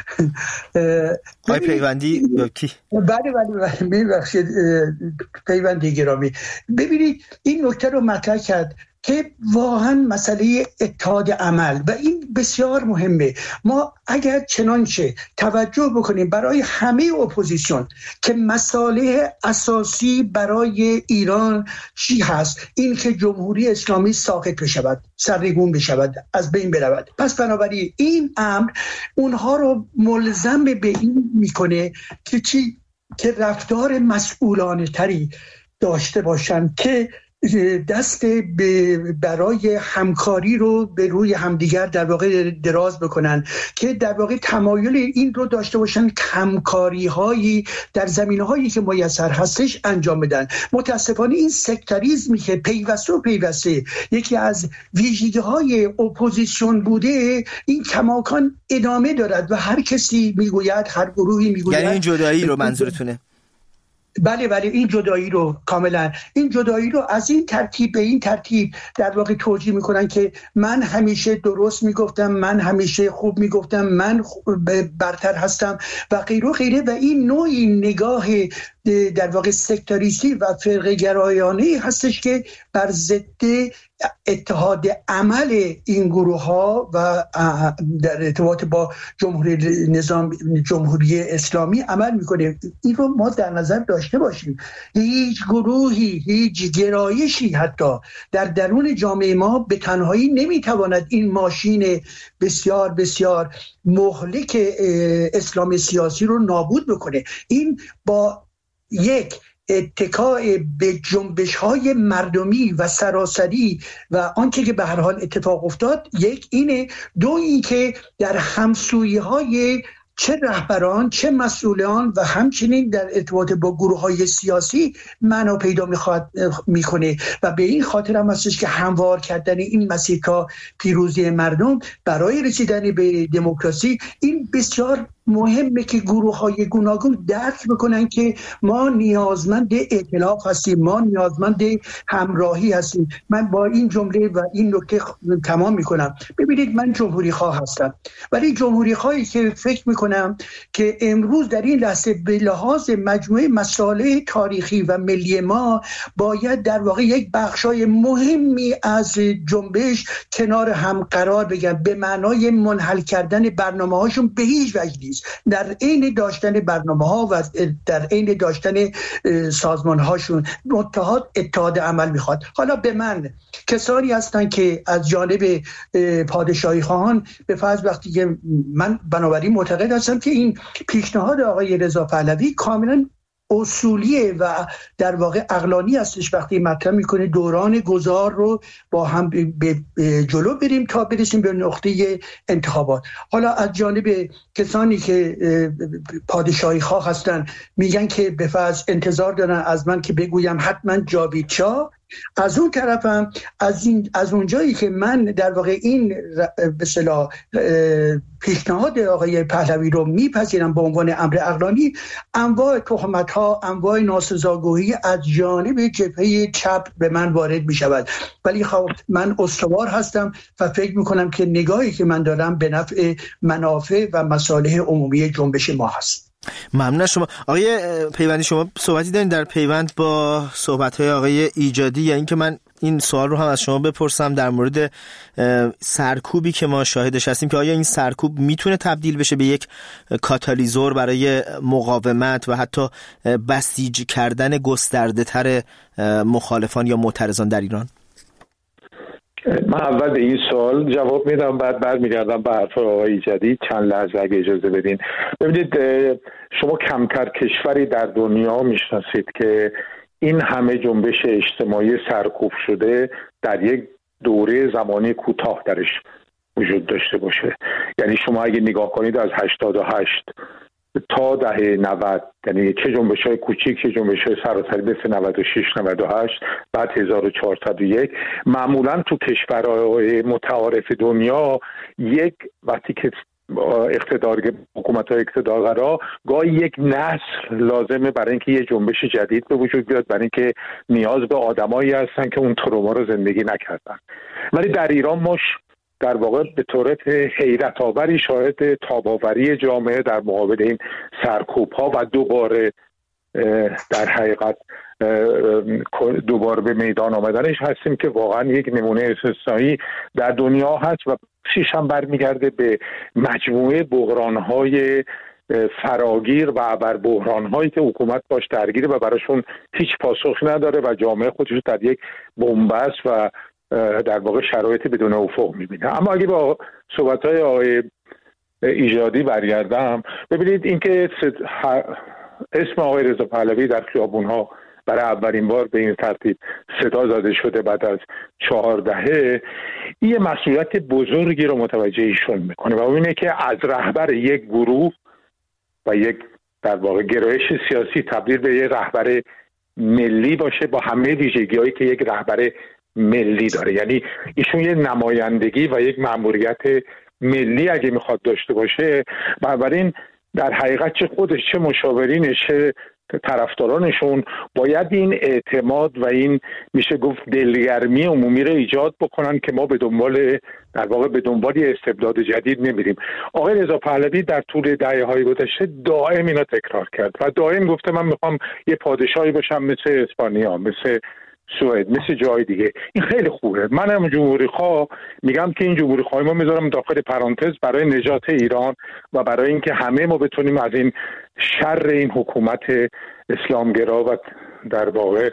های پیوندی کی؟ بله بله بله میبخشید پیوندی گرامی. ببینید این نکته رو مطرح کرد که واقعا مسئله اتحاد عمل و این بسیار مهمه. ما اگر چنانچه توجه بکنیم برای همه اپوزیسیون که مسئله اساسی برای ایران چی هست، این که جمهوری اسلامی ساقط بشود، سرنگون بشود، از بین برود. پس بنابراین این امر اونها رو ملزم به این میکنه که چی؟ که رفتار مسئولانه تری داشته باشند، که دست برای همکاری رو به روی همدیگر در واقع دراز بکنن، که در واقع تمایل این رو داشته باشن همکاری هایی در زمینه هایی که میسر هستش انجام بدن. متاسفانه این سکتاریزمی که پیوسته و پیوسته یکی از ویژگی های اپوزیسیون بوده، این کماکان ادامه دارد و هر کسی میگوید، هر گروهی میگوید، یعنی این جدایی رو منظورتونه؟ بله بله این جدایی رو کاملا، این جدایی رو از این ترتیب به این ترتیب در واقع توجیه میکنن که من همیشه درست میگفتم، من همیشه خوب میگفتم، من برتر هستم و غیره و غیره. و این نوعی نگاه در واقع سکتاریستی و فرقه گرایانه هستش که بر ضد اتحاد عمل این گروه ها و در ارتباط با جمهوری نظام جمهوری اسلامی عمل میکنه. این رو ما در نظر داشته باشیم. هیچ گروهی، هیچ گرایشی حتی در درون جامعه ما به تنهایی نمیتواند این ماشین بسیار بسیار مهلک اسلام سیاسی رو نابود بکنه. این با یک اتکای به جنبش‌های مردمی و سراسری و آنچه که به هر حال اتفاق افتاد، یک اینه، دو این که در همسویی‌های چه رهبران چه مسئولان و همچنین در ارتباط با گروه‌های سیاسی معنا پیدا می‌خواد می‌کنه و به این خاطر هم هستش که هموار کردن این مسیر تا پیروزی مردم برای رسیدن به دموکراسی، این بسیار مهمه که گروه‌های گوناگون درک بکنن که ما نیازمند ائتلاف هستیم، ما نیازمند همراهی هستیم. من با این جمله و این نکته تمام میکنم. ببینید من جمهوری خواه هستم، ولی جمهوری خواهی که فکر میکنم که امروز در این لحظه به لحاظ مجموعه مسائل تاریخی و ملی ما باید در واقع یک بخشای مهمی از جنبش کنار هم قرار بگیرن، به معنای منحل کردن برنامه‌هاشون به هیچ وجه نیست. در عین داشتن برنامه‌ها و در عین داشتن سازمان‌هاشون اتحاد اتحاد عمل میخواد. حالا به من کسانی هستن که از جانب پادشاهی خواهان به فرض وقتی که من بنابراین معتقد هستم که این پیشنهاد آقای رضا پهلوی کاملا اصولیه و در واقع عقلانی هستش وقتی مطرح میکنه دوران گذار رو با هم به جلو بریم تا برسیم به نقطه انتخابات. حالا از جانب کسانی که پادشاهی خواه هستن میگن که به فرض انتظار دارن از من که بگویم حتما جاوید شاه. از اون طرفم از این از اونجایی که من در واقع این به اصطلاح پیشنهاد آقای پهلوی رو میپذیرم به عنوان امر عقلانی، انواع تهمت‌ها، انواع ناسزاگویی از جانب جبهه چپ به من وارد میشود، ولی خب من استوار هستم و فکر میکنم که نگاهی که من دارم به نفع منافع و مصالح عمومی جنبش ما هست. ممنون از شما. آقای پیوندی، شما صحبتی دارین در پیوند با صحبت‌های آقای ایجادی، یا اینکه من این سوال رو هم از شما بپرسم در مورد سرکوبی که ما شاهدش هستیم، که آیا این سرکوب میتونه تبدیل بشه به یک کاتالیزور برای مقاومت و حتی بسیج کردن گسترده تر مخالفان یا معترضان در ایران؟ من اول به این سوال جواب میدم، بعد برمیگردم به حرف آقای ایجادی چند لحظه اگه اجازه بدین. ببینید، شما کمتر کشوری در دنیا میشناسید که این همه جنبش اجتماعی سرکوب شده در یک دوره زمانی کوتاه درش وجود داشته باشه. یعنی شما اگه نگاه کنید از هشتاد و هشت تا دهه نود، یعنی چه جنبش‌های کوچیک چه جنبش‌های سراسری مثل نود و شش نود و هشت، بعد هزار و چهارصد و یک، معمولا تو کشورهای متعارف دنیا یک وقتی که اقتدار حکومت‌های اقتدارگرا گاهی یک نسل لازمه برای اینکه یه جنبش جدید به وجود بیاد، برای اینکه نیاز به آدمایی هستن که اون تروما رو زندگی نکردن. ولی در ایران ما در واقع به طورت حیرت آوری شاهد تاباوری جامعه در مقابل این سرکوب ها و دوباره در حقیقت دوباره به میدان آمدنش هستیم که واقعا یک نمونه استثنایی در دنیا هست و شیش هم برمیگرده به مجموعه بحران‌های فراگیر و ابر بحران‌هایی که حکومت باش درگیره و براشون هیچ پاسخی نداره و جامعه خودش رو در یک بنبست و در واقع شرایط بدون افق می‌بینه. اما اگه با صحبت‌های آقای ایجادی برگردم، ببینید اینکه اسم آقای رضا پهلوی در خیابون‌ها برای اولین بار به این ترتیب صدا زده شده بعد از چهار دهه، این مسئولیت بزرگی رو متوجه ایشون میکنه و اینه که از رهبر یک گروه و یک در واقع گرایش سیاسی تبدیل به یک رهبر ملی باشه با همه ویژگی‌هایی که یک رهبر ملی داره. یعنی ایشون یه نمایندگی و یک مأموریت ملی اگه میخواد داشته باشه، بنابراین در حقیقت چه خودش چه مشاورینش چه طرفدارانشون باید این اعتماد و این میشه گفت دلگرمی عمومی رو ایجاد بکنن که ما به دنبال در واقع به دنبال استبداد جدید نمیریم. آقای رضا پهلوی در طول دهه‌های گذشته دائم اینا تکرار کرد و دائم گفته من میخوام یه پادشاهی باشم مثل اسپانیا، مثل سوئد، مثل جای دیگه. این خیلی خوبه. منم جمهوری خواه میگم که این جمهوری خواهی ما میذارم داخل پرانتز برای نجات ایران و برای اینکه همه ما بتونیم از این شر این حکومت اسلامگرا و در واقع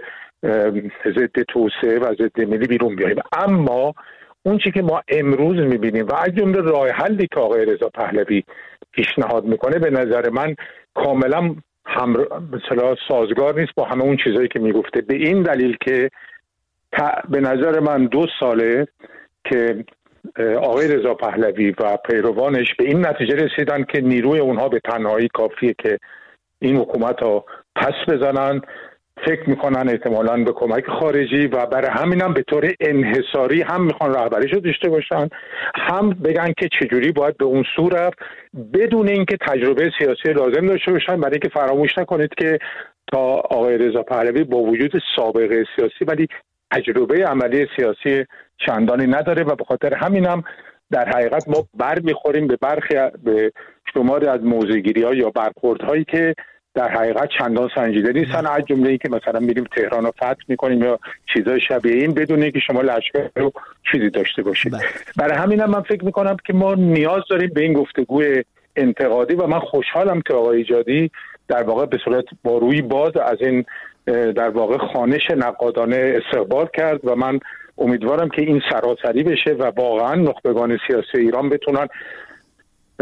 ضد توسعه و ضد ملی بیرون بیاییم. اما اون چی که ما امروز میبینیم و از جمله راه حلی که آقای رضا پهلوی پیشنهاد میکنه به نظر من کاملا هم مثلا سازگار نیست با همه اون چیزایی که میگفته، به این دلیل که به نظر من دو ساله که آقای رضا پهلوی و پیروانش به این نتیجه رسیدن که نیروی اونها به تنهایی کافیه که این حکومت رو پس بزنن، فکر میکنن احتمالاً به کمک خارجی و برای همینم به طور انحصاری هم میخوان رهبریشو داشته باشن، هم بگن که چجوری باید به اون سو رفت بدون اینکه تجربه سیاسی لازم داشته باشن. برای اینکه فراموش نکنید که تا آقای رضا پهلوی با وجود سابقه سیاسی ولی تجربه عملی سیاسی چندانی نداره و به خاطر همینم در حقیقت ما بر میخوریم به برخی به شماری از موضع‌گیری‌ها یا برخوردهایی که در حقیقت چندان سنجیده نیستن، از جمله اینکه مثلا میریم تهران رو فتح میکنیم یا چیزای شبیه این بدون اینکه شما لشکر رو چیزی داشته باشید. برای همین هم من فکر میکنم که ما نیاز داریم به این گفتگوی انتقادی و من خوشحالم که آقای ایجادی در واقع به صورت با روی باز از این در واقع خوانش نقادانه استقبال کرد و من امیدوارم که این سراسری بشه و واقعا نخبگان سیاسی ایران بتونن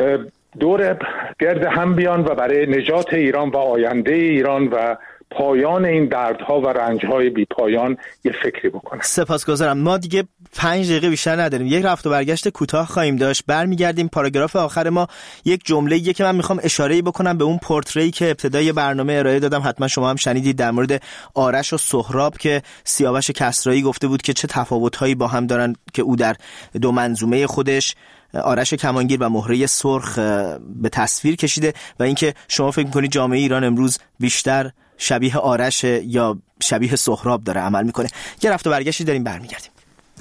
دور گرد هم بیان و برای نجات ایران و آینده ایران و پایان این دردها و رنجهای بی پایان یه فکری بکنن. سپاسگزارم. ما دیگه پنج دقیقه بیشتر نداریم، یک رفت و برگشت کوتاه خواهیم داشت. برمیگردیم. پاراگراف آخر ما یک جمله یه که من میخوام اشاره‌ای بکنم به اون پورتری که ابتدای برنامه ارائه دادم، حتما شما هم شنیدید، در مورد آرش و سهراب که سیاوش کسرایی گفته بود که چه تفاوت‌هایی با هم دارن، که او در دو منظومه خودش آرش کمانگیر و مهره سرخ به تصویر کشیده و اینکه شما فکر می‌کنید جامعه ایران امروز بیشتر شبیه آرش یا شبیه سهراب داره عمل میکنه. یه رفت و برگشتی داریم، برمیگردیم.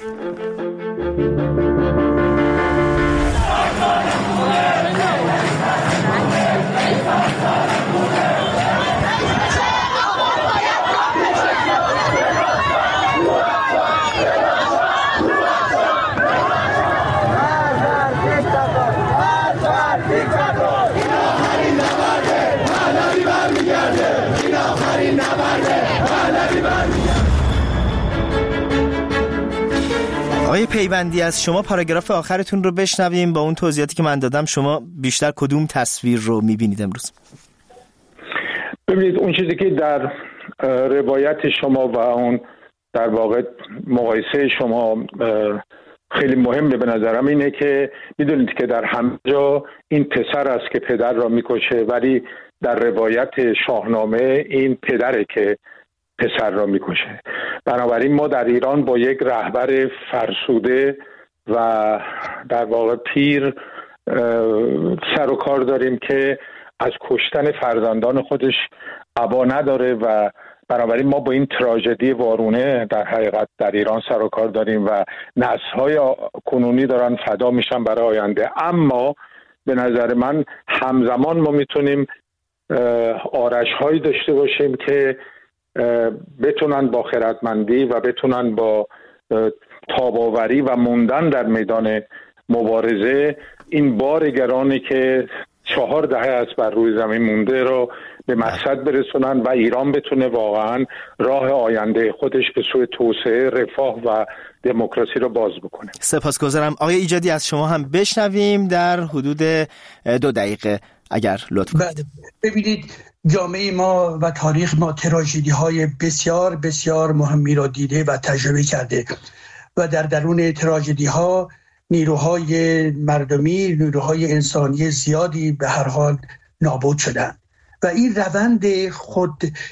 آقای پیوندی، از شما پاراگراف آخرتون رو بشنویم. با اون توضیحاتی که من دادم شما بیشتر کدوم تصویر رو میبینید امروز؟ ببینید، اون چیزی که در روایت شما و اون در واقع مقایسه شما خیلی مهمه به نظرم اینه که میدونید که در همه جا این پسر است که پدر را میکشه، ولی در روایت شاهنامه این پدره که پسر را میکشه. بنابراین ما در ایران با یک رهبر فرسوده و در واقع پیر سر و کار داریم که از کشتن فرزندان خودش ابا نداره و بنابراین ما با این تراژدی وارونه در حقیقت در ایران سر و کار داریم و نسل‌های کنونی دارن فدا میشن برای آینده. اما به نظر من همزمان ما میتونیم آرش‌هایی داشته باشیم که بتونن با خردمندی و بتونن با تاباوری و موندن در میدان مبارزه این بار گرانی که چهار دهه از بر روی زمین مونده رو به مقصد برسونن و ایران بتونه واقعا راه آینده خودش به سوی توسعه، رفاه و دموکراسی رو باز بکنه. سپاسگزارم. آقای ایجادی، از شما هم بشنویم در حدود دو دقیقه اگر لطف کنید. ببینید، جامعه ما و تاریخ ما تراژدی های بسیار بسیار مهمی را دیده و تجربه کرده و در درون تراژدی ها نیروهای مردمی، نیروهای انسانی زیادی به هر حال نابود شدند و این روند خود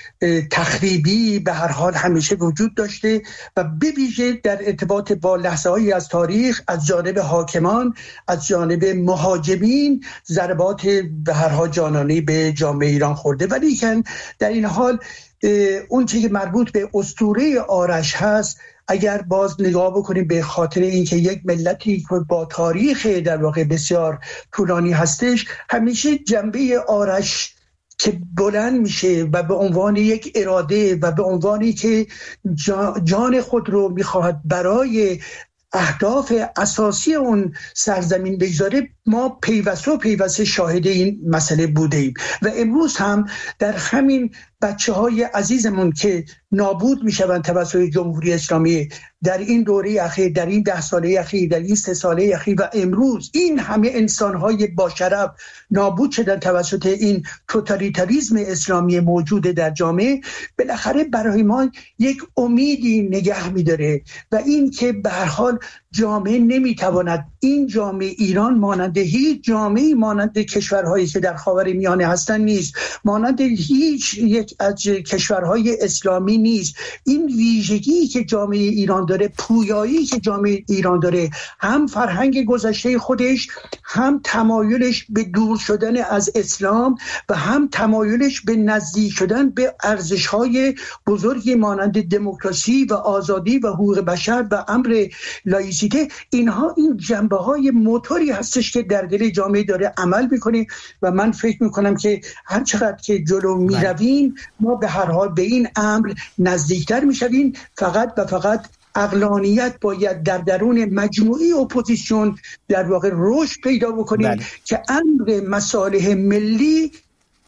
تخریبی به هر حال همیشه وجود داشته و به ویژه در ارتباط با لحظه‌هایی از تاریخ از جانب حاکمان، از جانب مهاجمین ضربات به هر حال جانانه به جامعه ایران خورده. ولی که در این حال اون چیزی که مربوط به اسطوره آرش هست، اگر باز نگاه بکنیم به خاطر اینکه یک ملتی با تاریخ در واقع بسیار طولانی هستش، همیشه جنبه آرش که بلند میشه و به عنوان یک اراده و به عنوانی که جان خود رو میخواهد برای اهداف اساسی اون سرزمین بگذاره، ما پیوسته و پیوسته شاهد این مسئله بوده ایم و امروز هم در همین بچه های عزیزمون که نابود میشوند توسط جمهوری اسلامی در این دوره اخیر، در این ده ساله اخیر، در این سه ساله اخیر و امروز این همه انسان‌های با شرف نابود شدن توسط این توتالیتاریسم اسلامی موجود در جامعه، بالاخره برای ما یک امیدی نگه می‌داره و این که به هر حال جامعه نمیتواند، این جامعه ایران مانند هیچ جامعه‌ای مانند کشورهایی که در خاورمیانه هستن نیست، مانند هیچ یک از کشورهای اسلامی نیست. این ویژگی که جامعه ایران داره، پویایی که جامعه ایران داره، هم فرهنگ گذشته خودش، هم تمایلش به دور شدن از اسلام و هم تمایلش به نزدیک شدن به ارزش‌های بزرگی مانند دموکراسی و آزادی و حقوق بشر و امر لایسیته، اینها این جنبه‌های موتوری هستش که در دل جامعه داره عمل می‌کنه و من فکر می‌کنم که هر چقدر که جلو می‌رویم ما به هر حال به این امر نزدیکتر می‌شویم. فقط و فقط عقلانیت باید در درون مجموعی اپوزیسیون در واقع رشد پیدا بکنیم که امر مصالح ملی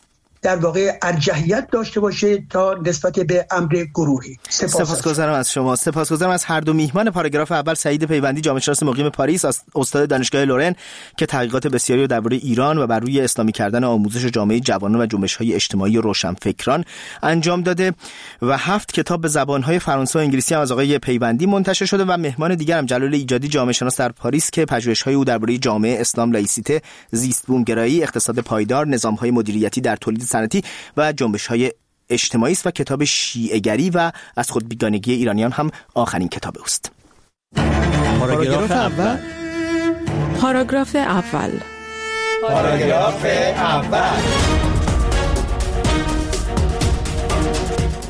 در واقع ارجحیت داشته باشه تا نسبت به امر گروهی. سپاسگزارم از شما. سپاسگزارم از هر دو میهمان پاراگراف اول، سعید پیوندی، جامعه شناس مقیم پاریس، استاد دانشگاه لورن که تحقیقات بسیاری رو درباره ایران و بر روی اسلامی کردن آموزش جامعه جوانان و جنبش‌های اجتماعی روشنفکران انجام داده، و هفت کتاب به زبان‌های فرانسه و انگلیسی هم از آقای پیوندی منتشر شده، و مهمان دیگرم جلال ایجادی، جامعه شناس در پاریس که پژوهش‌های او درباره جامعه، اسلام، لایسیته، زیست بومگرایی، اقتصاد پایدار، نظام‌های مدیریتی در تولید صنعتی و جنبش‌های اجتماعی است، و کتاب شیعه‌گری و از خود بیگانگی ایرانیان هم آخرین کتاب اوست. پاراگراف اول. پاراگراف اول. پاراگراف اول.